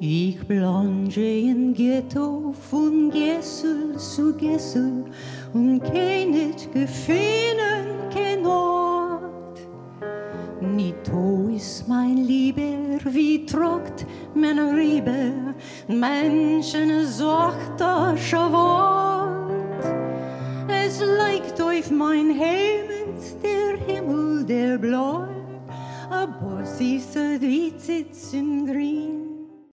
Ich plonge in Ghetto von Gessel zu Gessel und geh nicht gefinnen, kein Ort. Nito ist mein Lieber, wie trockt meine Liebe, Menschen sagt das Wort. Es liegt auf mein Hemd, der Himmel, der Blau, aber siehst du, wie sitzen grün.